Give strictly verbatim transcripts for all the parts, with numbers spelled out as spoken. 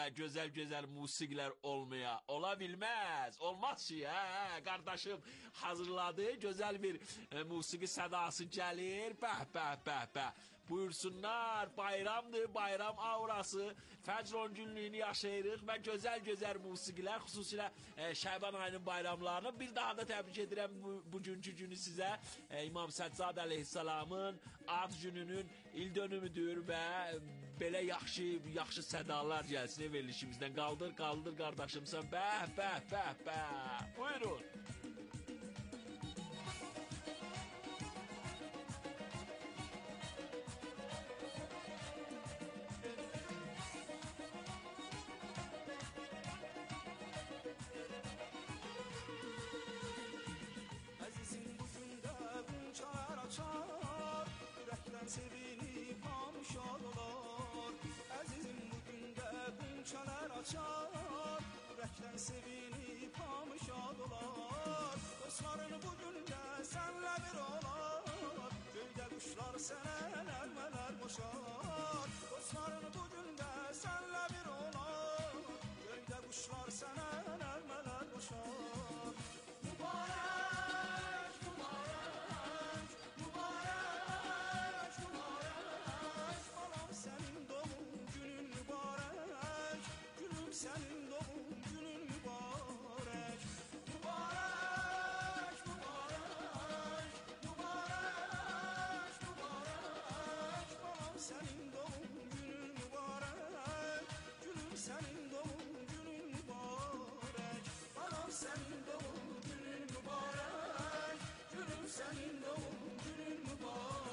Güzel güzel musiqiler olmaya ola bilmez. Olmaz ki ha. Kardeşim hazırladı güzel bir e, musiqi sədası gəlir. Bəh bəh bəh bəh. Buyursunlar, bayramdır, bayram aurası, Fəcr on günlüyünü yaşayırıq və gözəl-gözəl musiqilər, xüsusilə e, Şəban ayının bayramlarını bir daha da təbrik edirəm bu, bugünkü günü sizə. E, İmam Səccad əleyhissalamın ad gününün il dönümüdür və belə yaxşı, yaxşı sədalar gəlsin verilişimizdən. Qaldır, qaldır qardaşım sən, bəh, bəh, bəh, bəh. Buyurun. Sevinip hamşad olar Əzizim bugün də qunçalar açar Ürəkdən sevinip hamşad olar Dostların bugün də sənlə bir olar Göydə quşlar sənə nərmələr boşar Dostların bugün də sənlə bir olar Göydə quşlar sənə nərmələr boşar Mübarək, mübarək, mübarək Senin doğum günün mübarek Gülüm senin doğum günün mübarek Mübarek, mübarek, mübarek, mübarek Balam senin doğum günün mübarek Gülüm senin doğum günün mübarek Balam senin doğum günün mübarek Gülüm senin doğum günün mübarek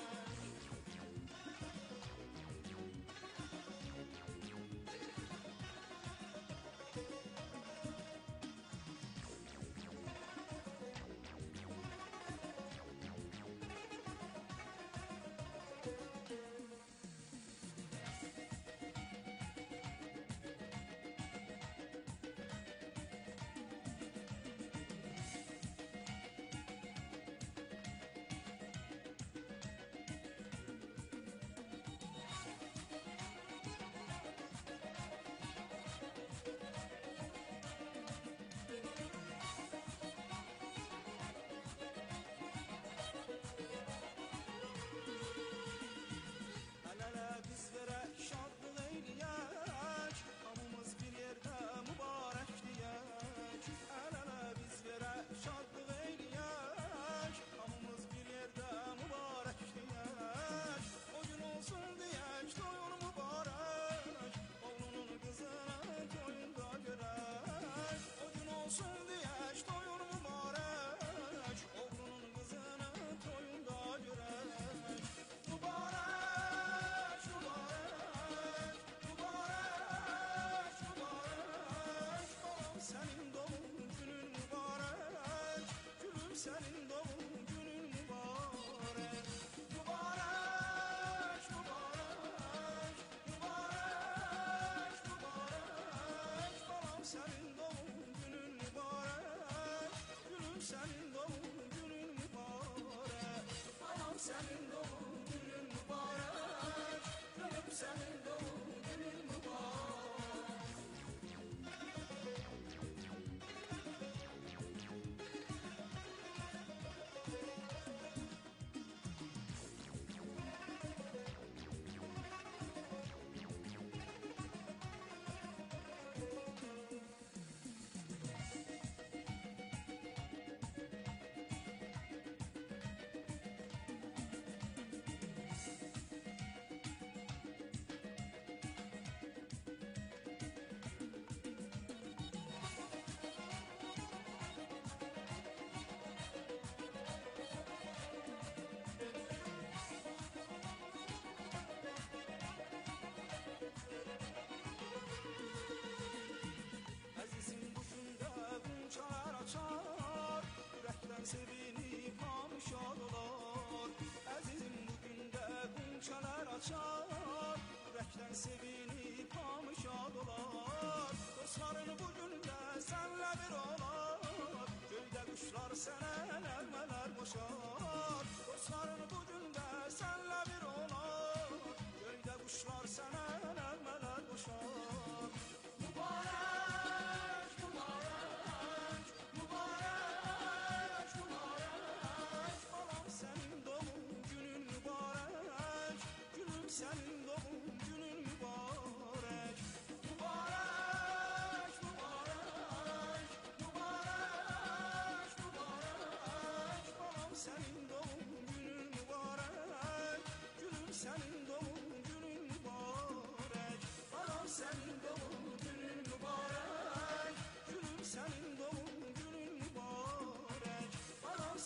Senin doğum günün mübarek Mübarek, mübarek, mübarek, mübarek Balam senin doğum günün mübarek Gülüm senin doğum günün mübarek Balam senin doğum günün mübarek Gülüm senin doğum günün mübarek Sevinip hamşad olar Əzizim bugün də qunçalar açar Ürəkdən sevinip hamşad olar Dostların bugün də sənlə bir olar Göydə quşlar sənə nərmələr boşar Dostların bugün də sənlə bir olar Göydə quşlar sənə nərmələr boşar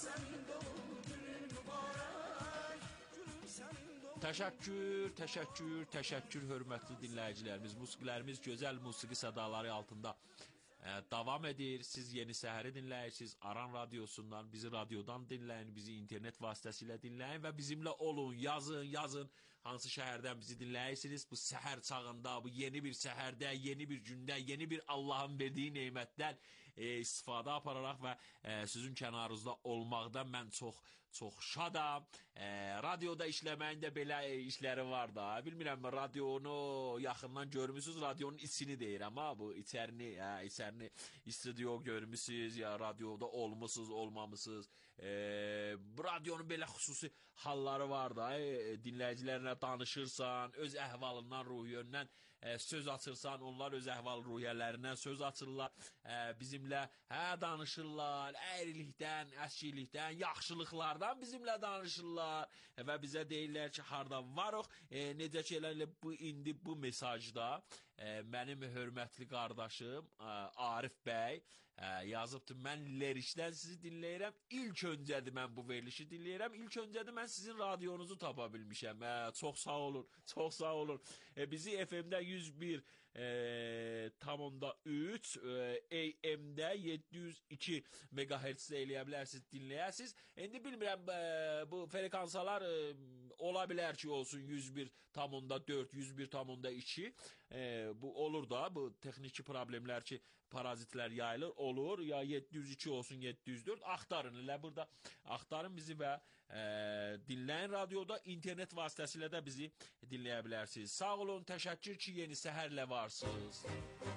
sənin doğum günün mübarək, gülüm sənin doğum. Təşəkkür, təşəkkür, təşəkkür hörmətli dinləyicilərimiz. Musiqilərimiz gözəl musiqi sədaları altında ə, davam edir. Siz Yeni Səhəri dinləyirsiniz. Aran radiosundan, bizi radiodan dinləyin, bizi internet vasitəsilə dinləyin və bizimlə olun, yazın, yazın. Hansı şəhərdən bizi dinləyirsiniz? Bu səhər çağında, bu yeni bir səhərdə, yeni bir gündə, yeni bir Allahın verdiyi nemətdən e, istifadə apararaq və e, sizin kənarınızda olmaqdan mən çox çox şadam. E, radioda işləməyin də belə e, işləri var da. Bilmirəm, radionu yaxından görmüsünüz, radionun içini deyirəm ha, bu içərini, hə, içərini studio görmüsünüz ya radioda olmusunuz, olmamısınız. E, radionun belə xüsusi halları var da, e, dinləyicilərlə danışırsan, öz əhvalından, ruhiyyəndən e, söz açırsan, onlar öz əhval-ruhiyyələrindən söz açırlar, e, bizimlə hə danışırlar, əyrilikdən, əskilikdən, yaxşılıqlardan bizimlə danışırlar e, və bizə deyirlər ki, hardan varıq, e, necə ki elə bu indi bu mesajda e, mənim hörmətli qardaşım e, Arif bəy e, yazıbdır, mən lerikdən sizi dinləyirəm, ilk öncədir mən bu verilişi dinləyirəm, ilk öncədir mən sizin radionuzu tapa bilmişəm, e, çox sağ olun, çox sağ olun, e, bizi F M-də yüz bir e, tam onda üç, e, A M-də yeddi yüz iki megahertzdə eləyə bilərsiniz, dinləyəsiniz. İndi bilmirəm, e, bu frekansalar e, ola bilər ki, olsun yüz bir tam onda dörd, yüz bir tam onda iki, e, bu olur da, bu texniki problemlər ki, parazitlər yayılır, olur, ya yeddi yüz iki olsun, yeddi yüz dörd, axtarın, elə burada axtarın bizi və e, dinləyin radioda, internet vasitəsilə də bizi dinləyə bilərsiniz. Sağ olun, təşəkkür ki, Yeni Səhərlə varsınız.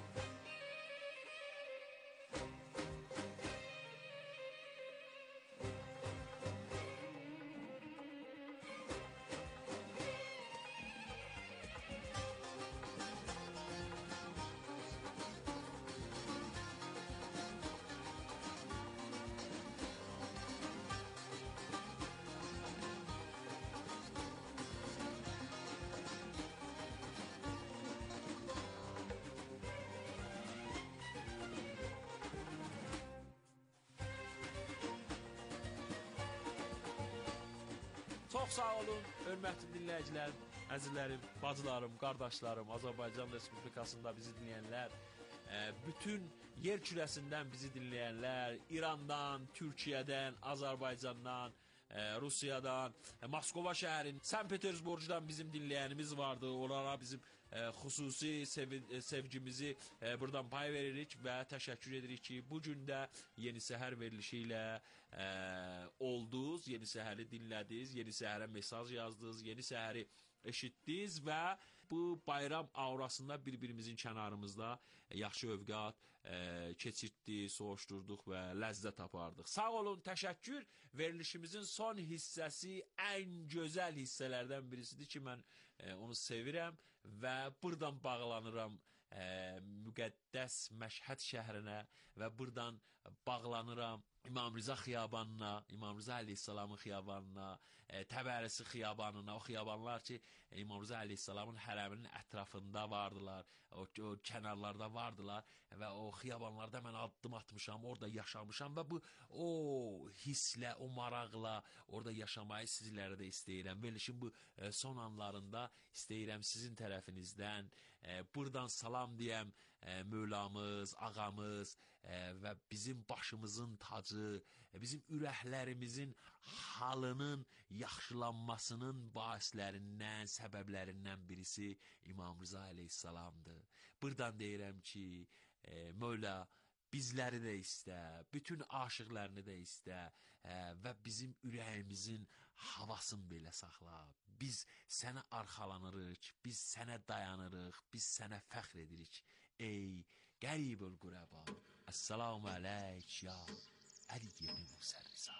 Çox sağ olun, hörmətli dinləyicilər, əzizlərim, bacılarım, qardaşlarım, Azərbaycan Respublikasında bizi dinləyənlər, e, bütün yer kürəsindən bizi dinləyənlər, İrandan, Türkiyədən, Azərbaycandan, e, Rusiyadan, e, Moskova şəhərin, Sankt Petersburgdan bizim dinləyənimiz vardı. Onlara bizim e, xüsusi sev e, sevgimizi e, buradan pay veririk və təşəkkür edirik ki, bu gün də Yeni Səhər verilişi ilə e, oldunuz, Yeni Səhəri dinlədiniz, Yeni Səhərə mesaj yazdınız, Yeni Səhəri eşitdiniz və bu bayram aurasında bir-birimizin kənarımızda yaxşı övqat e, keçirtdik, soğuşdurduq və ləzzət apardıq. Sağ olun, təşəkkür. Verilişimizin son hissəsi ən gözəl hissələrdən birisidir ki, mən e, onu sevirəm və buradan bağlanıram e, müqəddəs Məşhəd şəhrinə və buradan bağlanıram İmam Rıza xiyabanına, İmam Rıza Əleyhisselamın xiyabanına, e, Təbərisi xiyabanına, o xiyabanlar ki, e, İmam Rıza Əleyhisselamın hərəminin ətrafında vardılar, o, o kənarlarda vardılar və o xiyabanlarda mən addım atmışam, orada yaşamışam və bu o hisslə, o maraqla orada yaşamayı sizlərə də istəyirəm. Verilişin bu e, son anlarında istəyirəm sizin tərəfinizdən e, buradan salam deyəm e, Mövlamız, ağamız e, və bizim başımızın tacı, e, bizim ürəklərimizin halının yaxşılanmasının baislərindən, səbəblərindən birisi İmam Rıza Əleyhisselamdır. Buradan deyirəm ki, e, Mövla bizləri də istə, bütün aşıqlarını da istə e, və bizim ürəyimizin havasını belə saxla. Biz sənə arxalanırıq, biz sənə dayanırıq, biz sənə fəxr edirik. Ey qəribül qurəba, əssalamu aleyk ya Əli ibn Musa Rıza.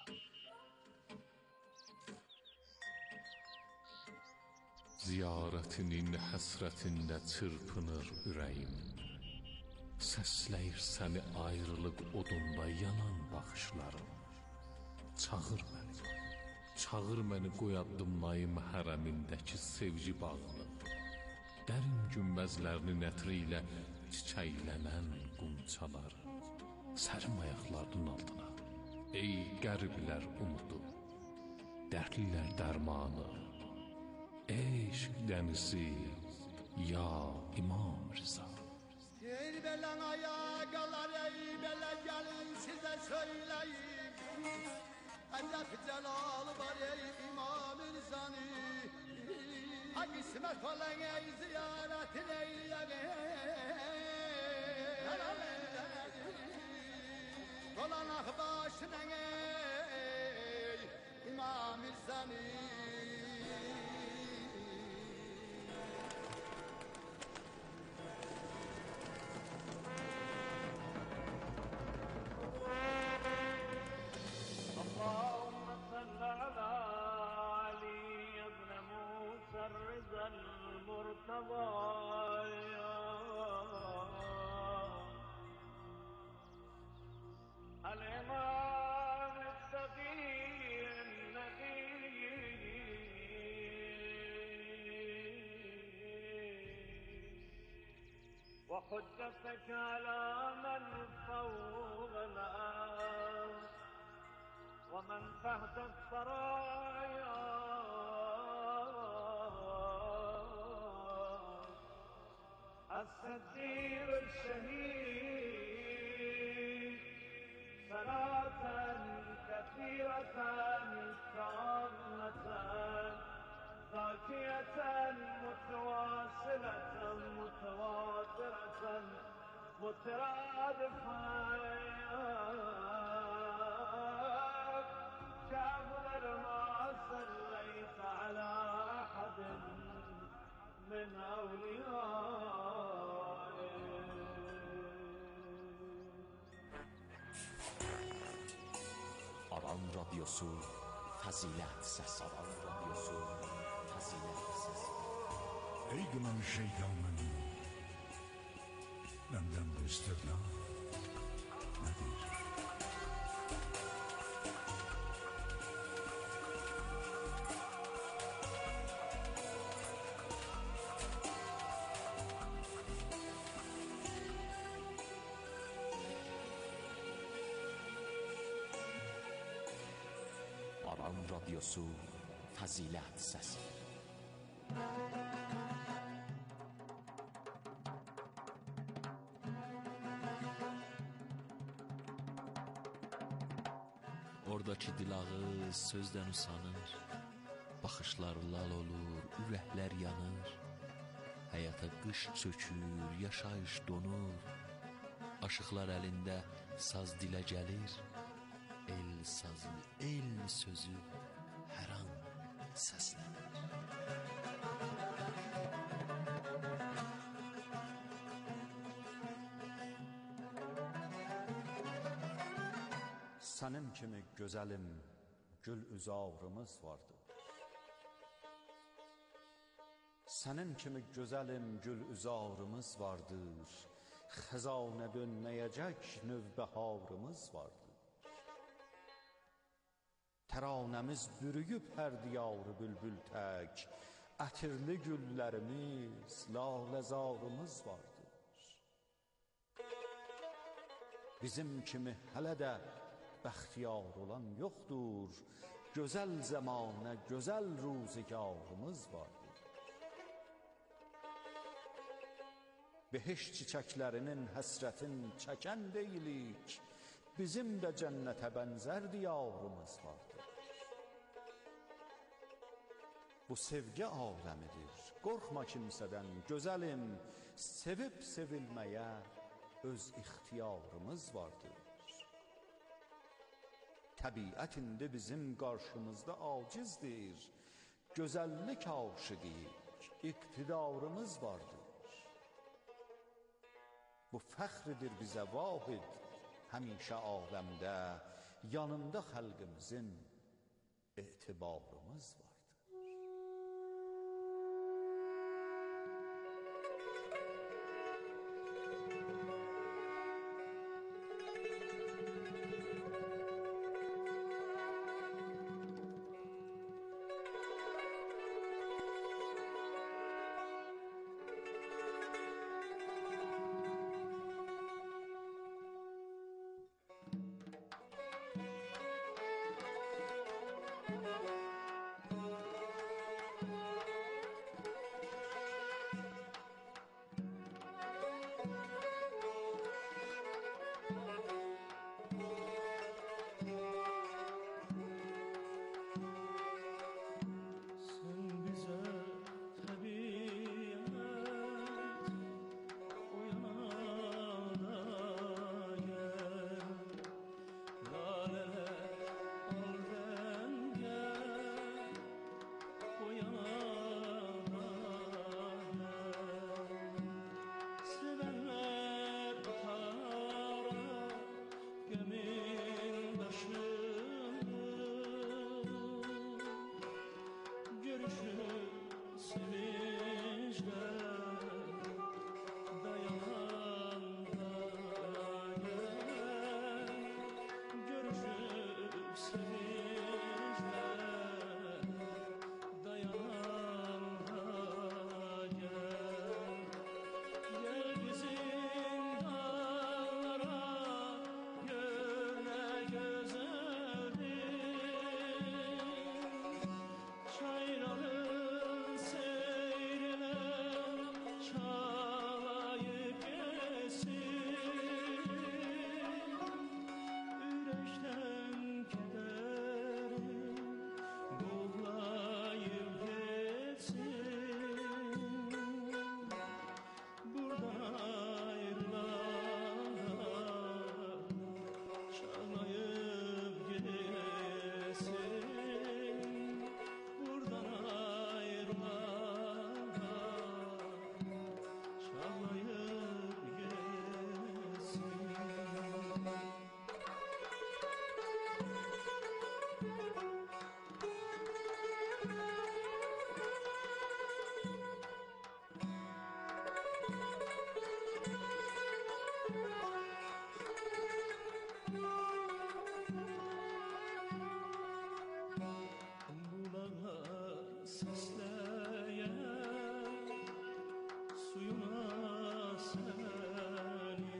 Ziyarətinin həsrətində çırpınır ürəyim. Səsləyir səni ayrılıq odunda yanan baxışlarım. Çağır məni, çağır məni qoy addımlayım hərəmindəki sevgi bağını. Dərin günbəzlərinin ətri ilə çiçəklənən qumçalar. Sərim ayaqlarının altına, Ey qəriblər umudu, dərdlilər dərmanı, eşq dənizi, ya İmam Rıza. Ey belen ayakalar, ey bele gelin size söyleyeyim. Ellef celal var ey İmam Rıza'nı. Ha kısmet olan ey ziyaretin eyleyin. Dolanak başına ey İmam Rıza'nı. اللهم صل على علي بن موسى الرضا المرتضى الإمام التقي النقي وحجتك على من فوقنا ومن تحت الثرايا الستير الشهيد صلاة كثيرة تامة ذاكية متواصلة متواترة مترادفة كأفضل ما صليت على أحد من أوليائك. Aran Radyosu Fazilet Sesi. Aran Radyosu Fazilet Sesi. Ey gılan şeytanın benden bu istirna nedir? Aran Radyosu Fazilet Sesi. Oradakı dilağı sözdən usanır, baxışlar lal olur, ürəklər yanır. Həyata qış çökür, yaşayış donur. Aşıqlar əlində saz dilə gəlir. El sazı, el sözü hər an səslənir. Sənin kimi gözəlim, gül üzarımız vardır. Sənin kimi gözəlim, gül üzarımız vardır. Xəzanə dönməyəcək növbəharımız vardır. Təranəmiz bürüyüb hər diyarı bülbül tək. Ətirli güllərimiz, laləzarımız vardır. Bizim kimi hələ də bəxtiyar olan yoxdur. Gözəl zəmanə, gözəl ruzigarımız vardır. Beheşt çiçəklərinin həsrətin çəkən deyilik. Bizim də cənnətə bənzər diyarımız vardır. Bu sevgi aləmidir. Qorxma kimsədən, gözəlim. Sevib sevilməyə öz ixtiyarımız vardır. Təbiət indi bizim qarşımızda acizdir. Gözəllik aşiqiyik, iqtidarımız vardır. Bu fəxridir bizə vahid, həmişə aləmdə, yanında xalqımızın etibarımız vardır. sesleyen suyuna seni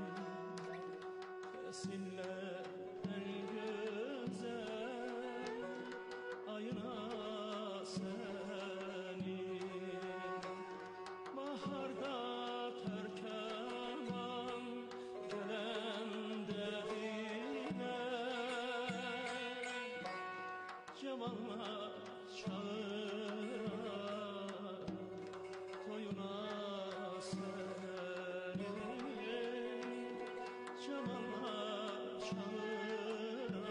kesinler en güzel ayına seni baharda terkeman gelen derine cemalına çağıra toyuna seni cemalına çağıra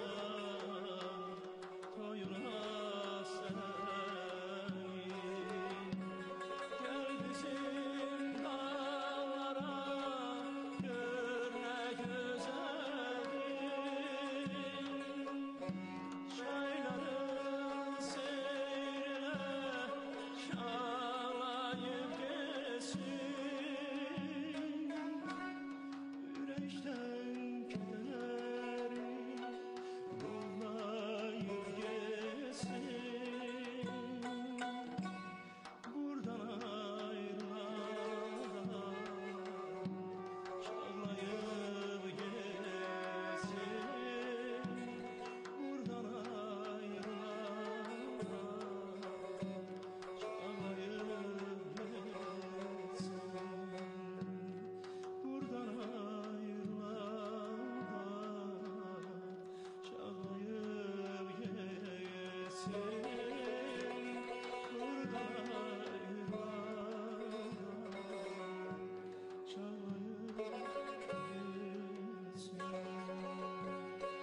toyuna seni gel bizim dağlara gör ne güzeldir çayların seyrine şalayıp geçsin yürekten kederim yollayıp geçsin buradan ayrılan çağlayıp geçsin buradan ayrılan çağlayıp geçsin buradan ayrılan çağlayıp geçsin buradan ayrılan çağlayıp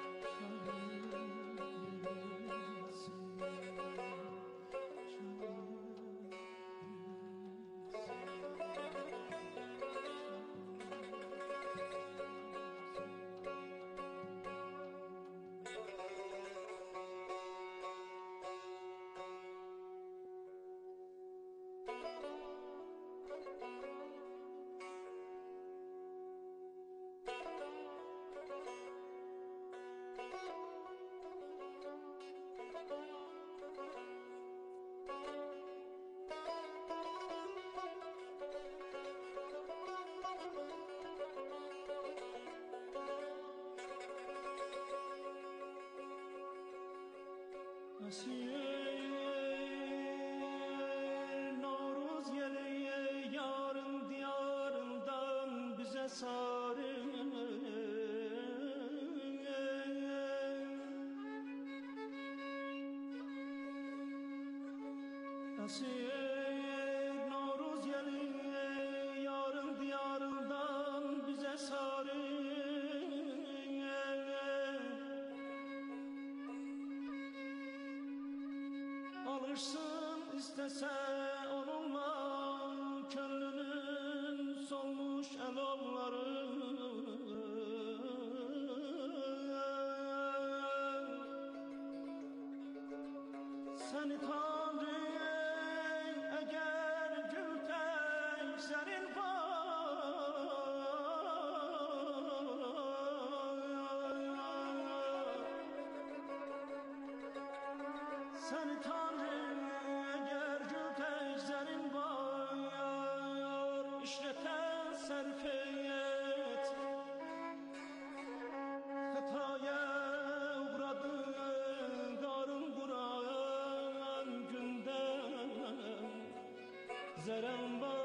Asiye Navruz yeleğe yarın diyarından bize sarın Asiye Navruz yeleğe yarın diyarından bize sarın alırsın istese onunla gönlünün solmuş elovları seni Tanrı eğer gülten senin seni Tanrı eğer gülten var işleten sarf et hataya uğradın darın kuran günden zeren var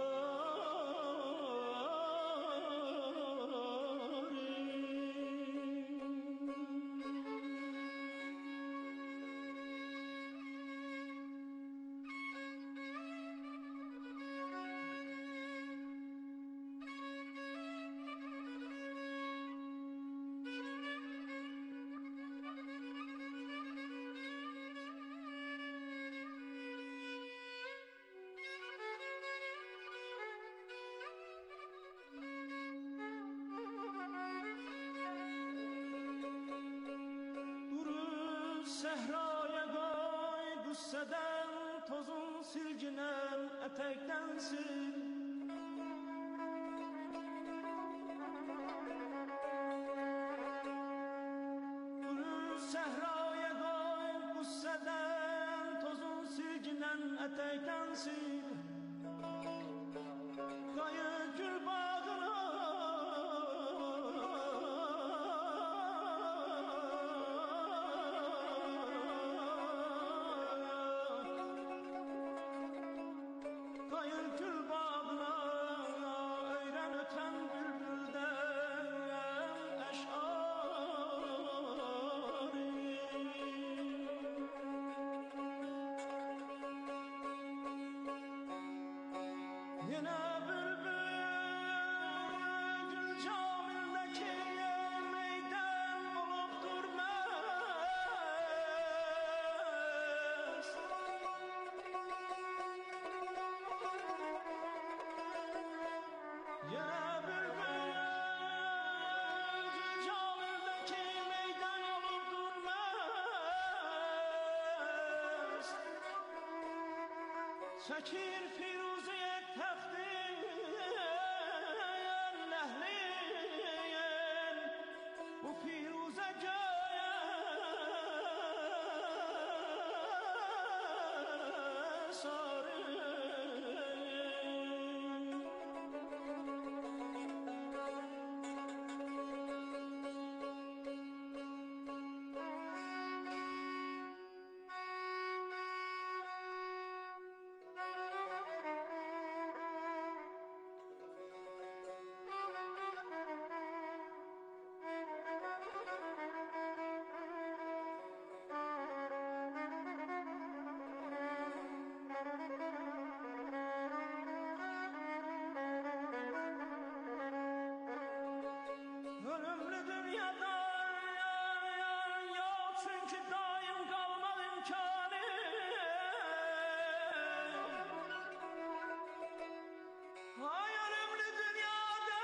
Sehraya koy gusseden tozun silginen etekten sil Sehraya koy gusseden tozun silginen etekten sil Kayı gül bağına Kayı gül bağına öğren öten bülbülden eşarı Yine bülbül gül camildeki meydan olup durmaz Yine bülbül gül camildeki meydan olup durmaz Çekir Firuze'ye takdir nehliyen Bu Firuze göğe sarı Ölümlü dünyada yar yar yok çünkü daim kalmak imkanı Hay ölümlü dünyada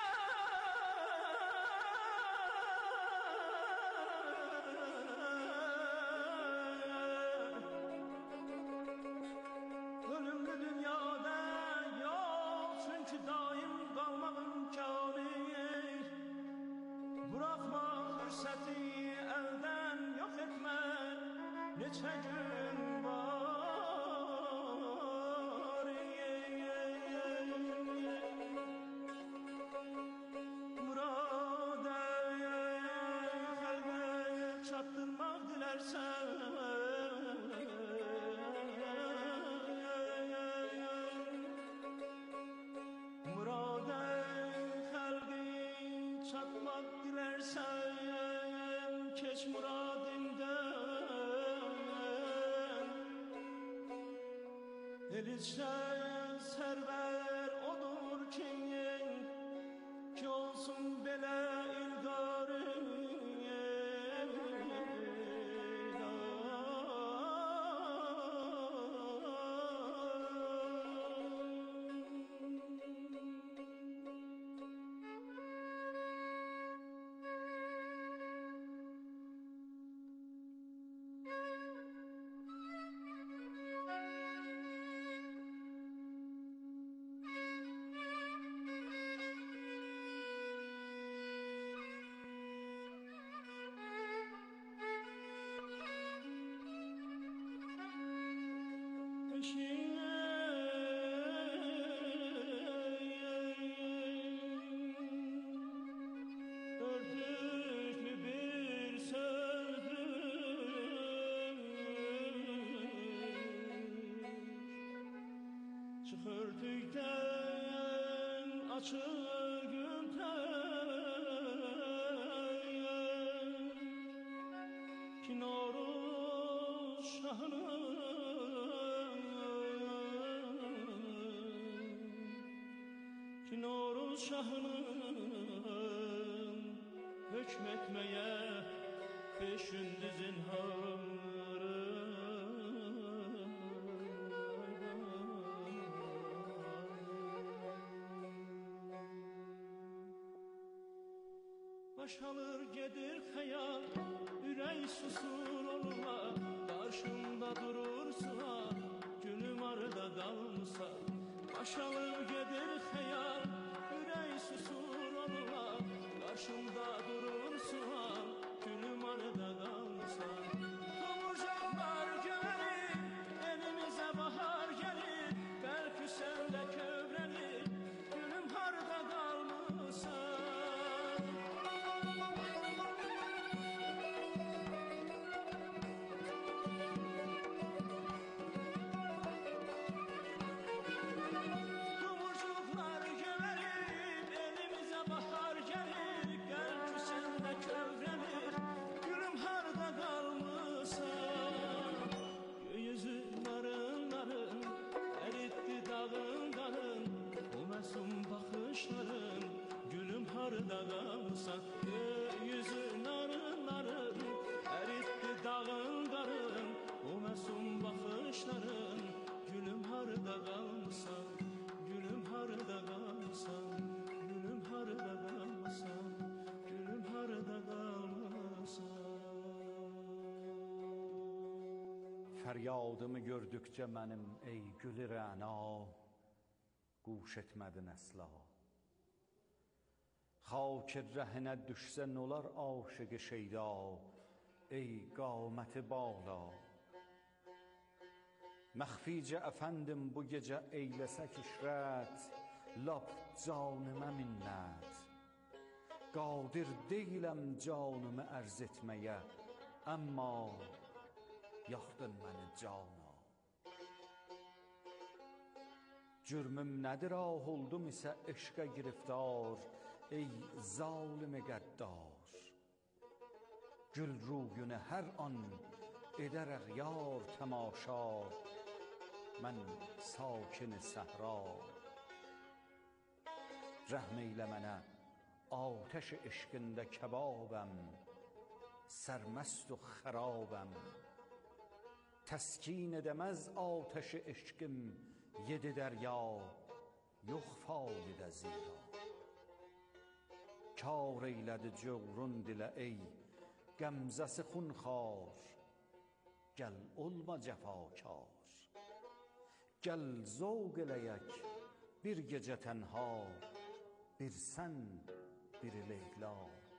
Ölümlü dünyada yok çünkü daim kalmak imkanı Bırakma fürseti elden yok etme Neçe gün var Murad kalbe çattırmak dilersen Murad kalbi çatmak dilersen Keç muradimden Elişe server odur ki Ki olsun bele ilgarı Örtüklü bir sözdür Çık örtükten açık günten Ki Noruz şahının Ki Noruz şahının hükmetmeye peşinde zinharı Baş alır gedir hayal Ürey susur olma Karşımda durursa Günüm arada kalmışsa Baş alır gedir hayal Ürey susur olma Karşımda durursa Günüm arada kalmışsa Kavuracaklar güveni Elimize bahar harda qalsan, yüzün narın narın, əritdi dağın qarın, o məsum baxışların. Gülüm harda qalsan, gülüm harda qalsan, gülüm harda qalsan, gülüm harda qalsan. Feryadımı gördükçe mənim ey gülü rəna, quş etmədin əsla. Xak rəhinə düşsən olar aşıqı şeyda, ey qaməti bağla. Məxficə əfəndim bu gecə eyləsək işrət, lap canımə minnət. Qadir deyiləm canımı ərz etməyə, əmma yaxdın məni cana. Cürmüm nədir ah oldum isə eşqə giriftar, ey zalim-i qəddar. Gül ruyunu hər an edər əğyar təmaşa, mən sakin səhra. Rəhm eylə mənə, atəş eşqində kəbabəm, sərməst و xərabəm. Təskin edəməz atəş eşqim yedi dərya, yox faydə zira. Kar eylədi cövrün dilə ey qəmzəsi xunxar, gəl olma cəfakar. Gəl zövq eləyək bir gecə tənha, bir sən bir Leyla.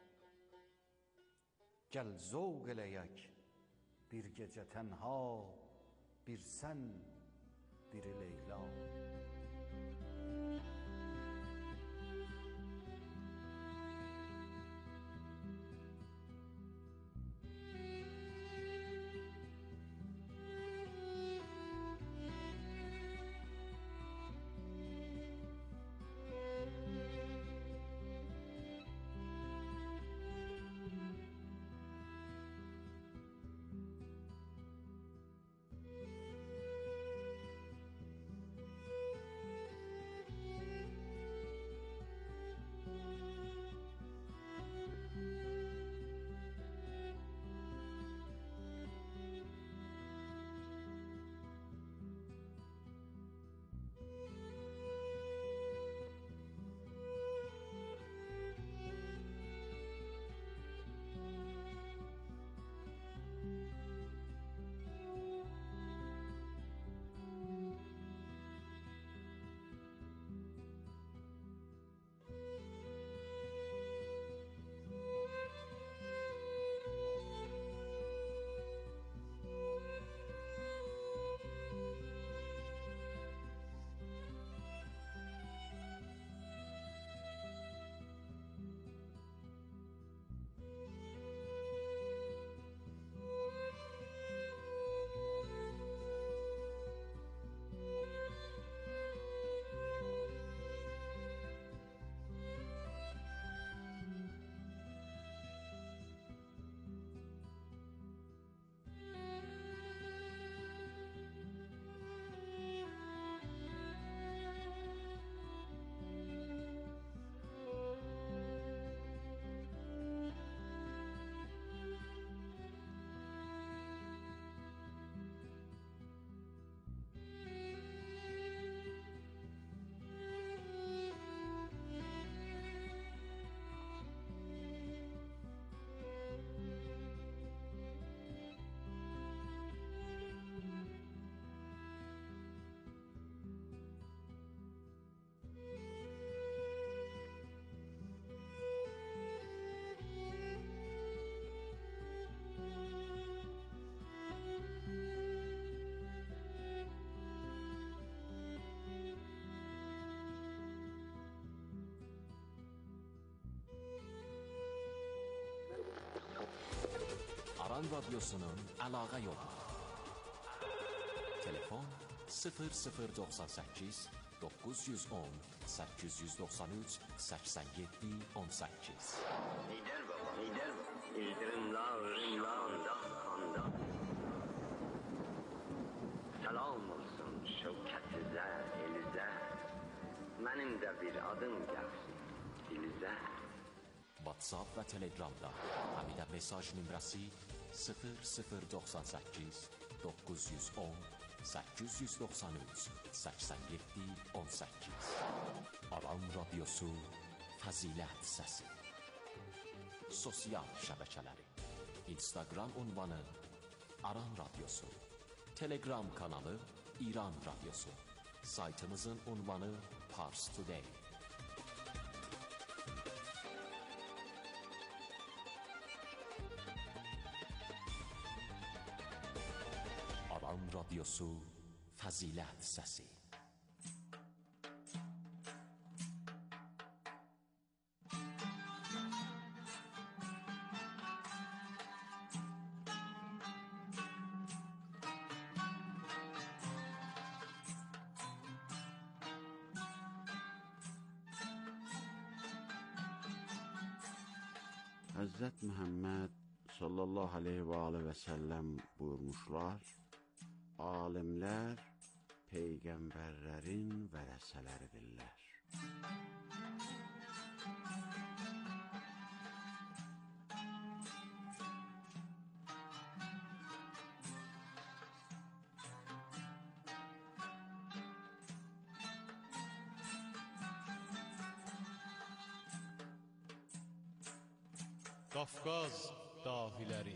Gəl zövq eləyək bir gecə tənha, bir sən bir Leyla. Aran Radyosu'nun əlaqə yolu. Telefon sıfır sıfır doxsan səkkiz doqquz yüz on səkkiz yüz doxsan üç səksən yeddi on səkkiz. Lider baba, lider baba. İldirimla, ırımla, anda, anda. Salam olsun şevkətizə, elizə. Mənim də bir adım gəlsin dilizə. WhatsApp və Telegramda. Həmi də mesaj nömrəsi sıfır sıfır doxsan səkkiz doqquz yüz on səkkiz yüz doxsan üç səksən yeddi on səkkiz. Aran Radiosu Fəzilət Səsi. Sosial şəbəkələri: Instagram ünvanı Aran Radiosu, Telegram kanalı İran Radiosu, saytımızın ünvanı Pars Today. Aran Radiosu Fəzilət Səsi. Həzrət Məhəmməd sallallahu aleyhi və aleyhi və səlləm buyurmuşlar: alimlər peyğəmbərlərin vərəsələridirlər. Qafqaz dahiləri.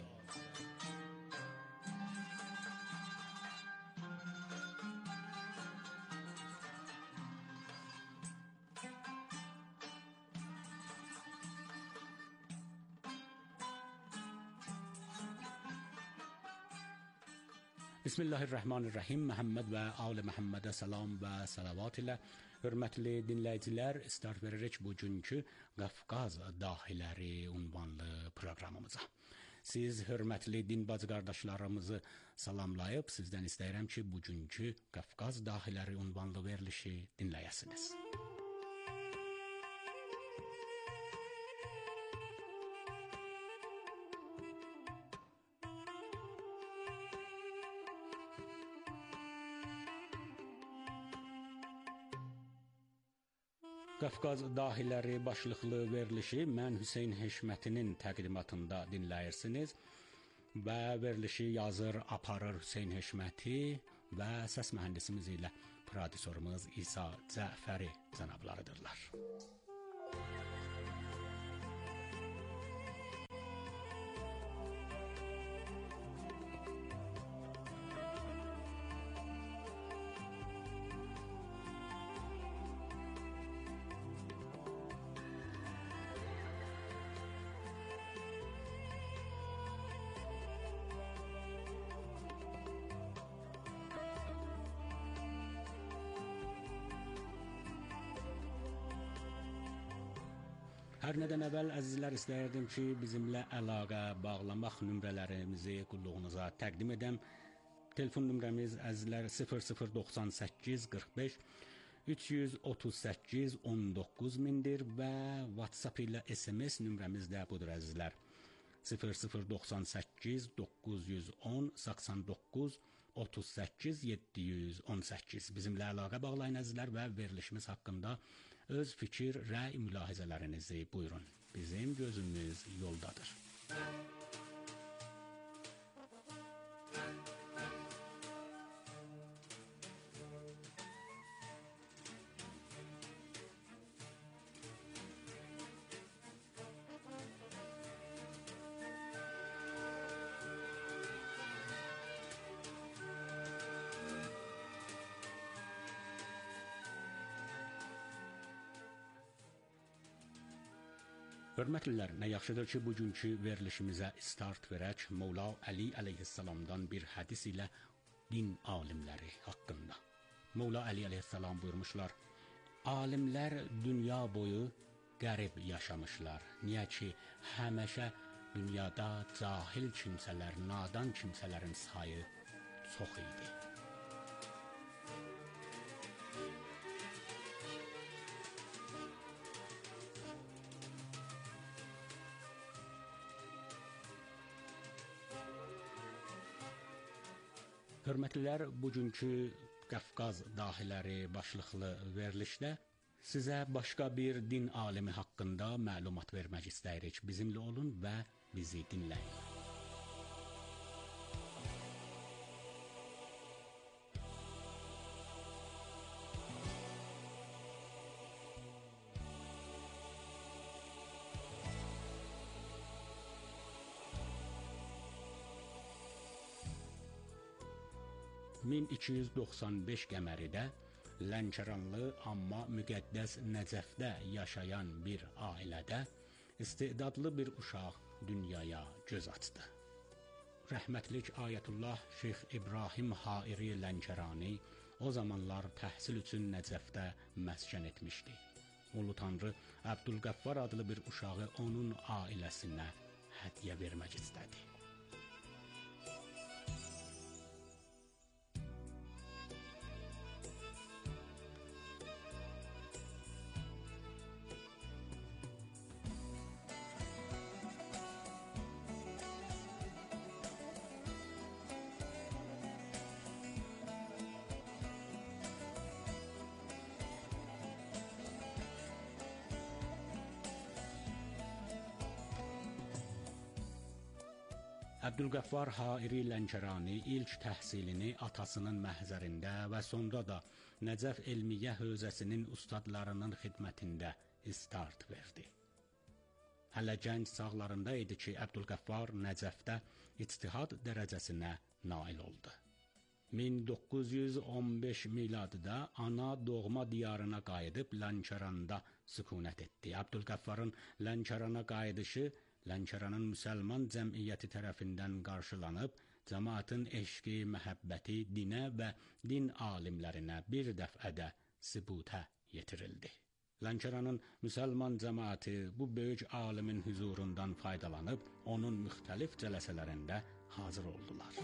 Bismillahirrahmanirrahim. Məhəmməd və Alı Məhəmmədə salam və salavat ilə. Hörmətli dinləyicilər, start veririk bugünkü Qafqaz dahiləri unvanlı proqramımıza. Siz hörmətli din bacı qardaşlarımızı salamlayıb, sizdən istəyirəm ki, bugünkü Qafqaz dahiləri unvanlı verilişi dinləyəsiniz. Qafqaz dahiləri başlıqlı verilişi mən Hüseyn Heşmətinin təqdimatında dinləyirsiniz və verilişi yazır, aparır Hüseyn Heşməti və səs mühəndisimiz ilə prodüserimiz İsa Cəfəri cənablarıdırlar. Hər nədən əvvəl əzizlər istəyirdim ki, bizimlə əlaqə bağlamaq nömrələrimizi qulluğunuza təqdim edəm. Telefon nömrəmiz əzizlər sıfır sıfır doxsan səkkiz qırx beş üç yüz otuz səkkiz on doqquz mindir və WhatsApp ilə S M S nömrəmiz də budur əzizlər. sıfır sıfır doxsan səkkiz doqquz yüz on səksən doqquz otuz səkkiz yeddi yüz on səkkiz. Bizimlə əlaqə bağlayın əzizlər və verilişimiz haqqında öz fikir, rəy, mülahizələrinizi buyurun. Bizim gözümüz yoldadır. Hörmətlilər, nə yaxşıdır ki, bugünkü verilişimizə start verək Mevla Əli əleyhissalamdan bir hədis ilə din alimləri haqqında. Mevla Əli əleyhissalam buyurmuşlar: alimlər dünya boyu qərib yaşamışlar. Niyə ki, həmişə dünyada cahil kimsələr, nadan kimsələrin sayı çox idi. Hörmətlilər, bugünkü Qafqaz dahiləri başlıqlı verilişdə Sizə başqa bir din alimi haqqında məlumat vermək istəyirik. Bizimlə olun və bizi dinləyin. min iki yüz doxsan beş qəməridə Lənkəranlı, amma müqəddəs Nəcəfdə yaşayan bir ailədə istedadlı bir uşaq dünyaya göz açdı. Rəhmətlik Ayətullah Şeyx İbrahim Hairi Lənkərani o zamanlar təhsil üçün Nəcəfdə məskən etmişdi. Ulu Tanrı Əbdülqəffar adlı bir uşağı onun ailəsinə hədiyyə vermək istədi. Əbdülqəffar Hairi Lənkərani ilk təhsilini atasının məhzərində və sonra da Nəcəf Elmiyyə Hövzəsinin ustadlarının xidmətində istart verdi. Hələ gənc çağlarında idi ki, Əbdülqəffar Nəcəfdə ictihad dərəcəsinə nail oldu. min doqquz yüz on beş miladında ana doğma diyarına qayıdıb Lənkəranda sükunət etdi. Əbdülqəffarın Lənkərana qayıdışı Lənkəranın müsəlman cəmiyyəti tərəfindən qarşılanıb, cəmaatın eşqi, məhəbbəti dinə və din alimlərinə bir dəfədə sübutə yetirildi. Lənkəranın müsəlman cəmaatı bu böyük alimin huzurundan faydalanıb, onun müxtəlif cələsələrində hazır oldular.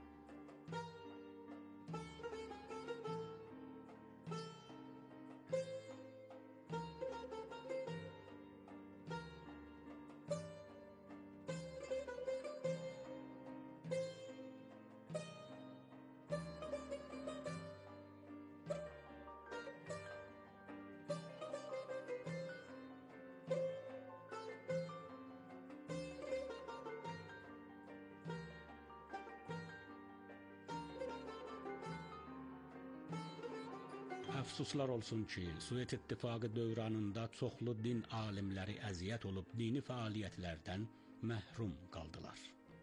Əfsuslar olsun ki, Sovet İttifaqı dövranında çoxlu din alimləri əziyyət olub dini fəaliyyətlərdən məhrum qaldılar.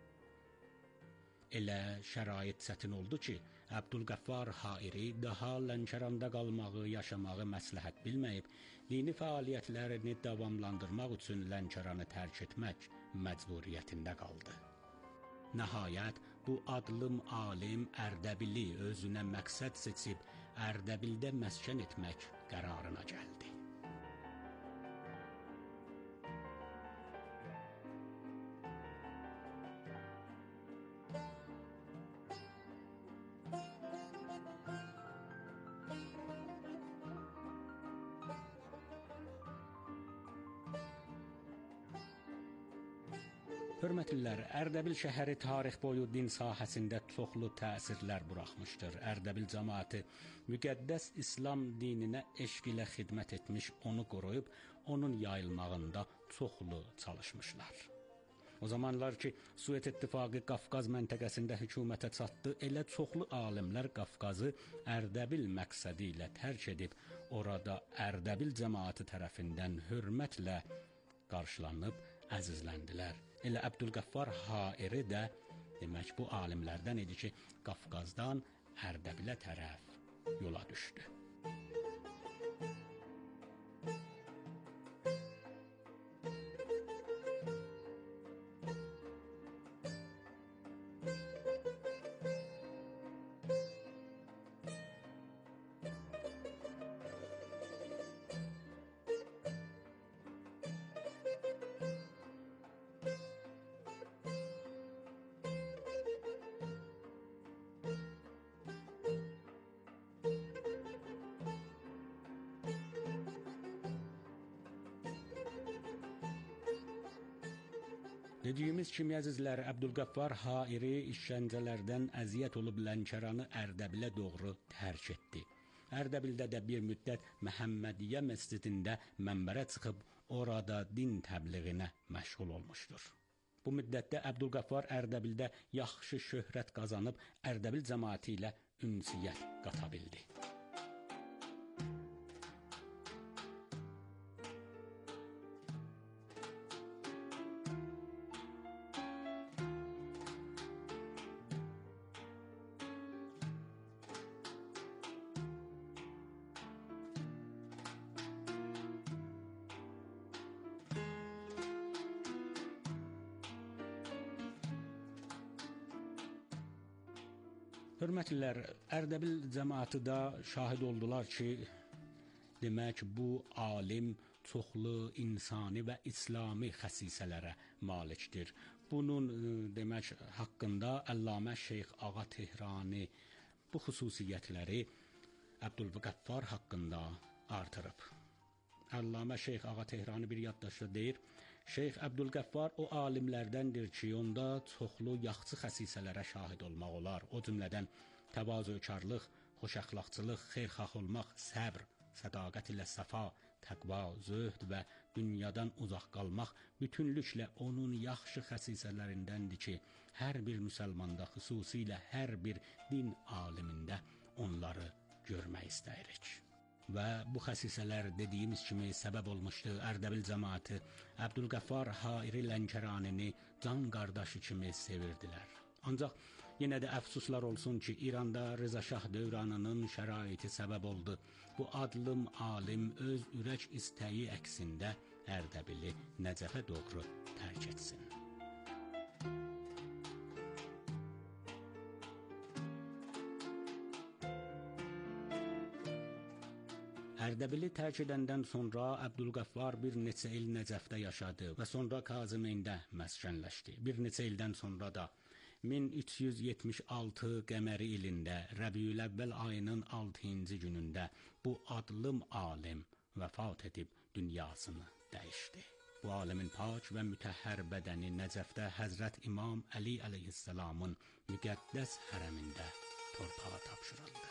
Elə şərait çətin oldu ki, Əbdülqəffar Hairi daha Lənkəranda qalmağı, yaşamağı məsləhət bilməyib, dini fəaliyyətlərini davamlandırmaq üçün Lənkəranı tərk etmək məcburiyyətində qaldı. Nəhayət, bu adlım alim Ərdəbili özünə məqsəd seçib, Ərdəbildə məskən etmək qərarına gəldi. Hörmətlilər, Ərdəbil şəhəri tarix boyu din sahəsində çoxlu təsirlər buraxmışdır. Ərdəbil cəmaatı müqəddəs İslam dininə eşq ilə xidmət etmiş, onu qoruyub, onun yayılmağında çoxlu çalışmışlar. O zamanlar ki, Sovet İttifaqı Qafqaz məntəqəsində hökumətə çatdı, elə çoxlu alimlər Qafqazı Ərdəbil məqsədi ilə tərk edib, orada Ərdəbil cəmaatı tərəfindən hörmətlə qarşılanıb, əzizləndilər. Elə Əbdülqəffar Hairi də demək bu alimlərdən idi ki, Qafqazdan Ərdəbilə tərəf yola düşdü. Dediyimiz kimi əzizlər, Əbdülqəffar Hairi işgəncələrdən əziyyət olub Lənkəranı Ərdəbilə doğru tərk etdi. Ərdəbildə də bir müddət Məhəmmədiyyə məscidində mənbərə çıxıb orada din təbliğinə məşğul olmuşdur. Bu müddətdə Əbdülqəffar Ərdəbildə yaxşı şöhrət qazanıb Ərdəbil cəmaəti ilə ünsiyyət qata bildi. Hörmətlilər, Ərdəbil cəmaəti də şahid oldular ki, demək bu alim çoxlu insani və İslami xəssisələrə malikdir. Bunun demək haqqında Əllamə Şeyx Ağa Tehrani bu xüsusiyyətləri Əbdülqəffar haqqında artırıb. Əllamə Şeyx Ağa Tehrani bir yaddaşda deyir, Şeyx Əbdülqəffar o alimlərdəndir ki, onda çoxlu yaxşı xəssisələrə şahid olmaq olar. O cümlədən təvazökarlıq, xoşəxlaqçılıq, xeyirxah olmaq, səbr, sədaqət ilə səfa, təqva, zöhd və dünyadan uzaq qalmaq bütünlüklə onun yaxşı xəssisələrindəndir ki, hər bir müsəlmanda, xüsusilə hər bir din alimində onları görmək istəyirik. Və bu xəssisələr dediyimiz kimi səbəb olmuşdu. Ərdəbil cəmaəti Əbdülqəffar Hairi Lənkəranini can qardaşı kimi sevirdilər. Ancaq yenə də əfsuslar olsun ki, İranda Rıza Şah dövranının şəraiti səbəb oldu. Bu adlım alim öz ürək istəyi əksində Ərdəbili Nəcəfə doğru tərk etsin. Ərdəbili tərk edəndən sonra Əbdülqəffar bir neçə il Nəcəfdə yaşadı və sonra Kazımeyndə məskənləşdi. Bir neçə ildən sonra da min üç yüz yetmiş altı qəməri ilində Rəbiül-əvvəl ayının altıncı günündə bu adlım alim vəfat edib dünyasını dəyişdi. Bu alimin pak və mütəhhər bədəni Nəcəfdə Həzrət İmam Əli əleyhissalamın müqəddəs hərəmində torpağa tapşırıldı.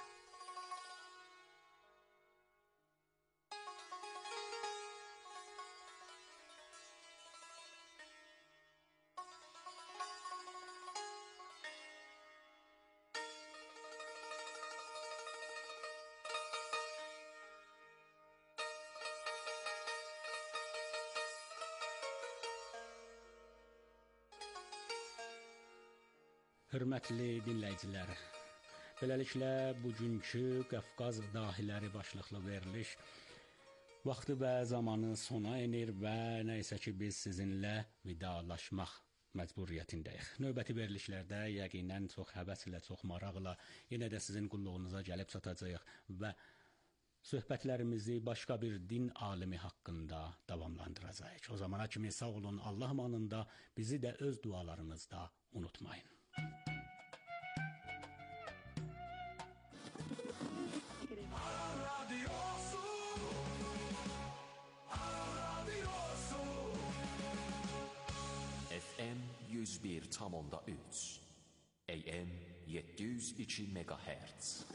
Hörmətli dinləyicilər, beləliklə bugünkü Qafqaz dahiləri başlıqlı veriliş vaxtı və zamanı sona enir və nəysə ki biz sizinlə vidalaşmaq məcburiyyətindəyik. Növbəti verilişlərdə yəqinən çox həvəslə, çox maraqla yenə də sizin qulluğunuza gəlib çatacağıq və söhbətlərimizi başqa bir din alimi haqqında davamlandıracağıq. O zamana kimi sağ olun, Allah amanında, bizi də öz dualarınızda unutmayın. F M yüz bir tam onda üç, A M yedi yüz iki megahertz.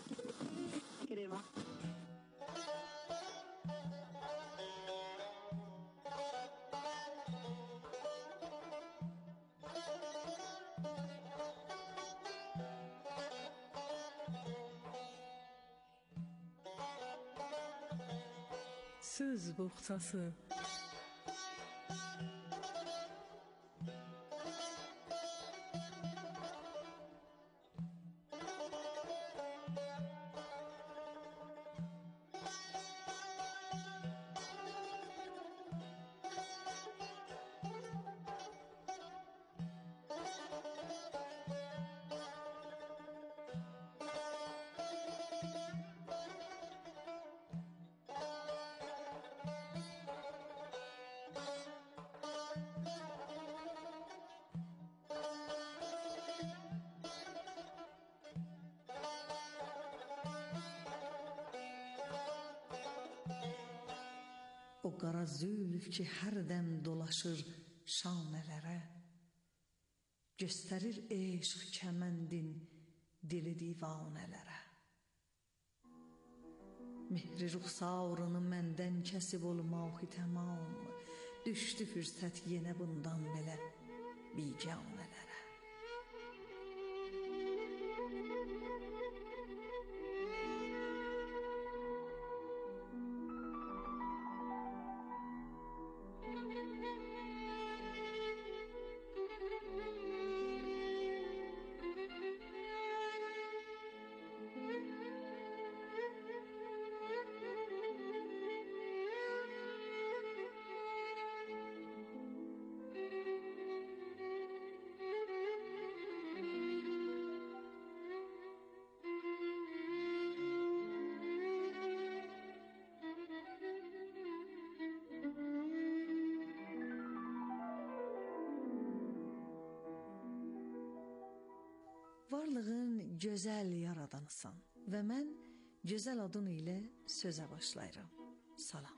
Söz boğçası. O qara zülf ki hərdən dolaşır şanələrə, göstərir eşq kəməndin dili divanələrə. Mehri ruxsarını məndən kəsib olmaq tamam. Düşdü fürsət yenə bundan belə biganələrə. Varlığın gözəl yaradanısan və mən gözəl adın ilə sözə başlayıram. Salam.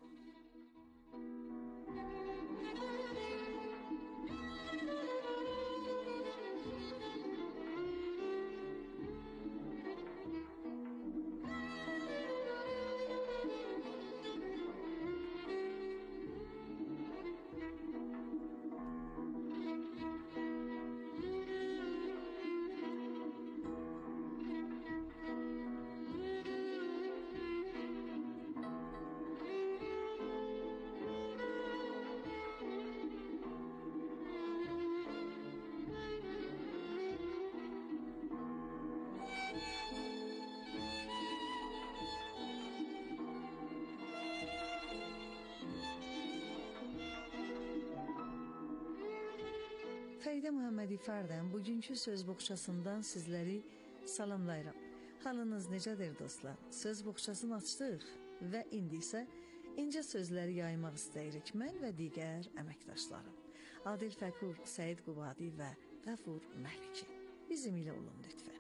Fəridə Muhammədifərdəm. Bugünkü söz boğçasından sizləri salamlayıram. Halınız necədir dostlar? Söz boğçasını açdıq və indi isə incə sözləri yaymaq istəyirik mən və digər əməkdaşlarım. Adil Fəkur, Səid Qubadi və Qəfur Məliki. Bizim ilə olun lütfən.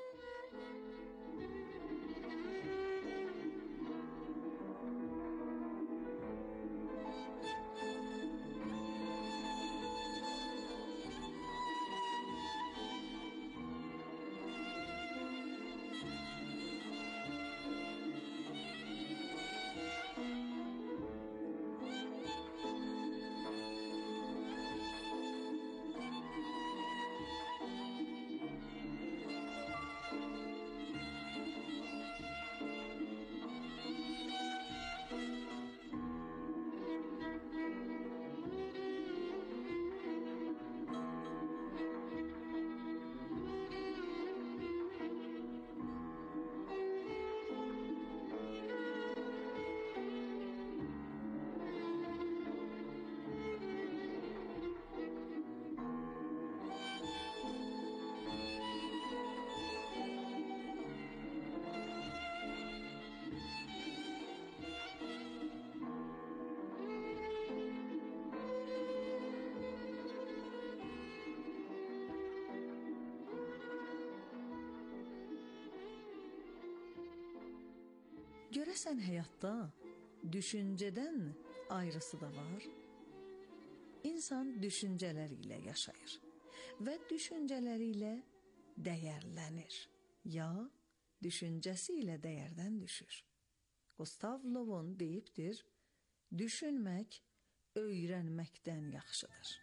Görəsən həyatda düşüncədən ayrısı da var. İnsan düşüncələri ilə yaşayır və düşüncələri ilə dəyərlənir, ya düşüncəsi ilə dəyərdən düşür. Gustav Le Bon deyibdir, düşünmək öyrənməkdən yaxşıdır.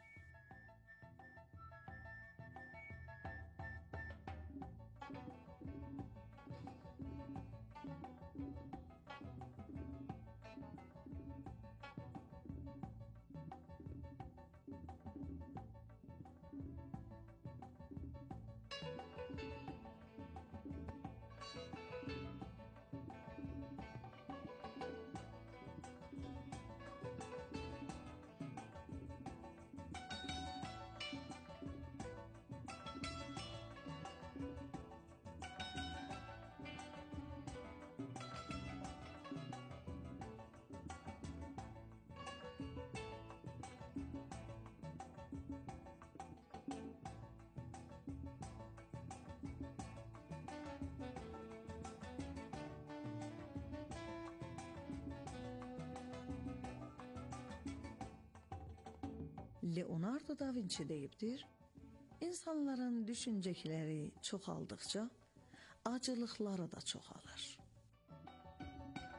Leonardo da Vinci deyibdir, insanların düşüncəkləri çoxaldıqca acılıqları da çoxalır.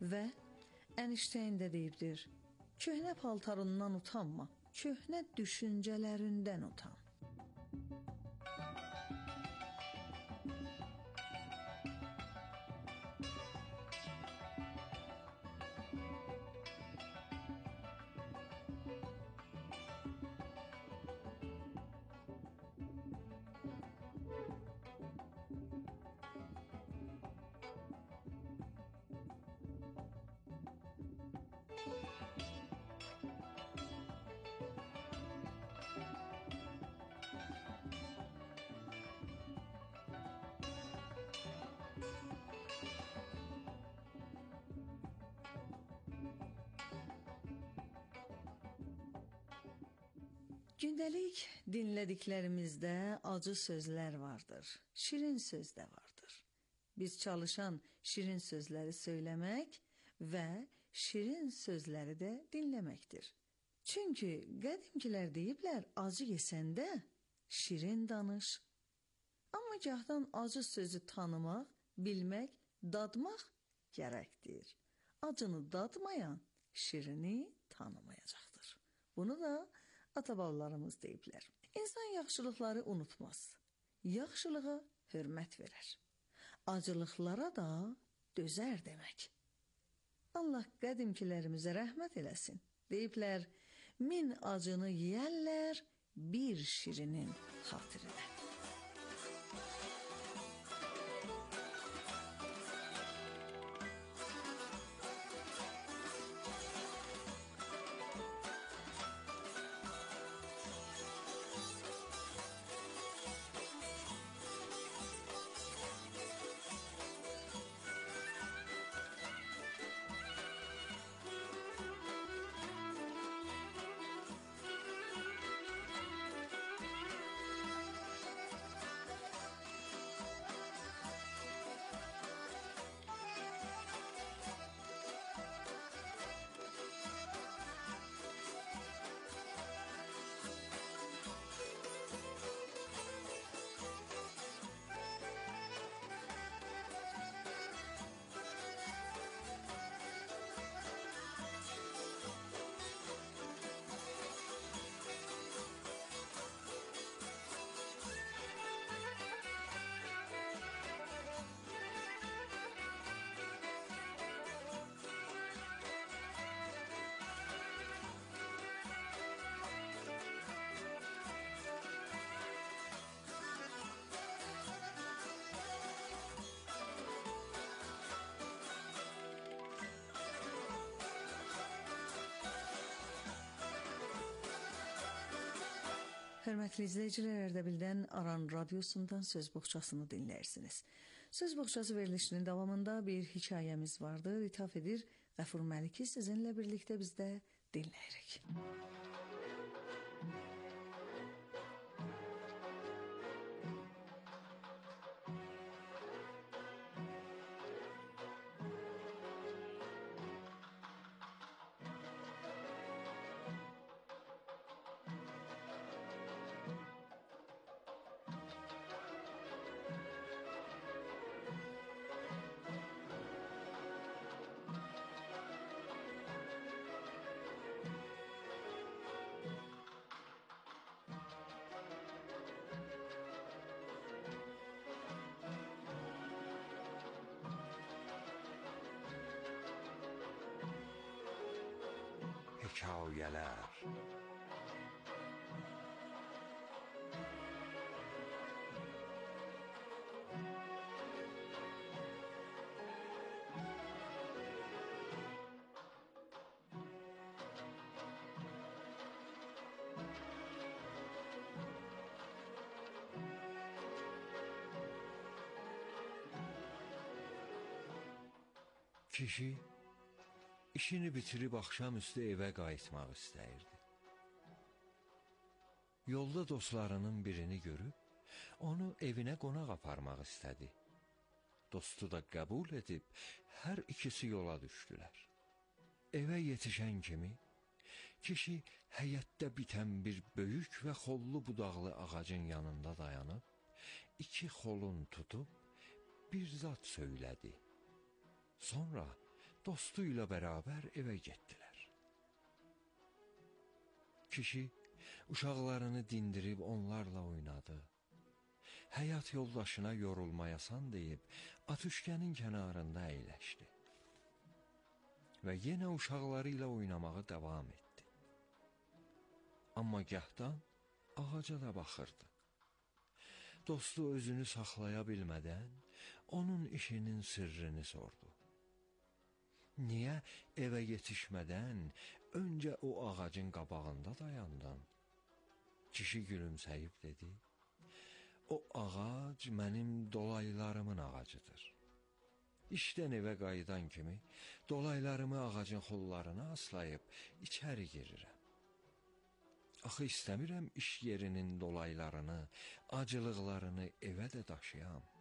Və Einstein də deyibdir, köhnə paltarından utanma, köhnə düşüncələrindən utan. Gündəlik dinlədiklərimizdə acı sözlər vardır, şirin söz də vardır. Biz çalışan şirin sözləri söyləmək və şirin sözləri də dinləməkdir. Çünki qədimkilər deyiblər, acı yesəndə şirin danış. Amma gahdan acı sözü tanımaq, bilmək, dadmaq gərəkdir. Acını dadmayan şirini tanımayacaqdır. Bunu da ata-babalarımız deyiblər. İnsan yaxşılıqları unutmaz. Yaxşılığa hörmət verər. Acılıqlara da dözər demək. Allah qədimkilərimizə rəhmət eləsin. Deyiblər, min acını yeyərlər bir şirinin xatirinə. Hörmətli izləyicilər, Ərdəbildən Aran radiosundan söz boğçasını dinləyirsiniz. Söz boğçası verilişinin davamında bir hekayəmiz vardır. İthaf edir Qəfur Məliki sizinlə birlikdə biz də dinləyirik. Hekayələr. Kişi İşini bitirib axşamüstü evə qayıtmaq istəyirdi. Yolda dostlarının birini görüb, onu evinə qonaq aparmaq istədi. Dostu da qəbul edib, hər ikisi yola düşdülər. Evə yetişən kimi, kişi həyətdə bitən bir böyük və xollu budaqlı ağacın yanında dayanıb, iki xolun tutub bir zat söylədi. Sonra dostu ilə bərabər evə getdilər. Kişi uşaqlarını dindirib onlarla oynadı. Həyat yoldaşına yorulmayasan deyib atuşkənin kənarında əyləşdi. Və yenə uşaqları ilə oynamağı davam etdi. Amma gahdan ağaca da baxırdı. Dostu özünü saxlaya bilmədən onun işinin sirrini sordu. Niyə evə yetişmədən öncə o ağacın qabağında dayandın? Kişi gülümsəyib dedi, o ağac mənim dolaylarımın ağacıdır. İşdən evə qayıdan kimi dolaylarımı ağacın xollarına aslayıb içəri girirəm. Axı istəmirəm iş yerinin dolaylarını, acılıqlarını evə də daşıyam.